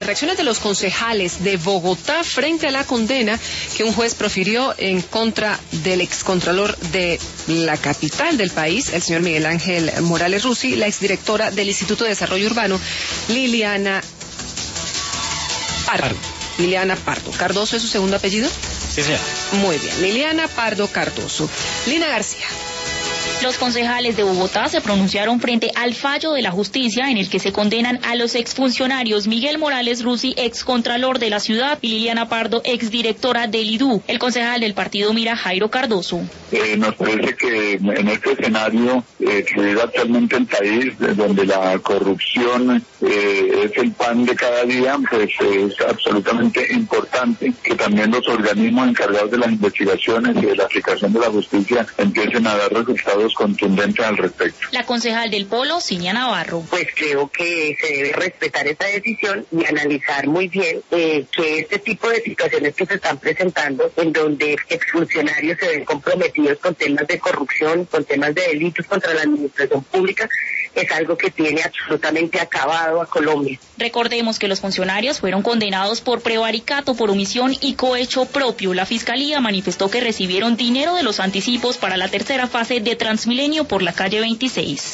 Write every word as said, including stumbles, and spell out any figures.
reacciones de los concejales de Bogotá frente a la condena que un juez profirió en contra del excontralor de la capital del país, el señor Miguel Ángel Morales Rusi, la exdirectora del Instituto de Desarrollo Urbano, Liliana Pardo. Pardo. Liliana Pardo. ¿Cardoso es su segundo apellido? Sí, señor. Muy bien, Liliana Pardo Cardoso. Lina García. Los concejales de Bogotá se pronunciaron frente al fallo de la justicia en el que se condenan a los exfuncionarios Miguel Morales Rusi, excontralor de la ciudad, y Liliana Pardo, exdirectora del I D U. El concejal del partido Mira, Jairo Cardoso. Eh, nos parece que en este escenario eh, que vive actualmente el país, donde la corrupción eh, es el pan de cada día, pues eh, es absolutamente importante que también los organismos encargados de las investigaciones y de la aplicación de la justicia empiecen a dar resultados contundentes al respecto. La concejal del Polo, Cinia Navarro. Pues creo que se debe respetar esta decisión y analizar muy bien eh, que este tipo de situaciones que se están presentando, en donde exfuncionarios se ven comprometidos con temas de corrupción, con temas de delitos contra la administración pública, es algo que tiene absolutamente acabado a Colombia. Recordemos que los funcionarios fueron condenados por prevaricato, por omisión y cohecho propio. La Fiscalía manifestó que recibieron dinero de los anticipos para la tercera fase de Transmilenio por la calle veintiséis.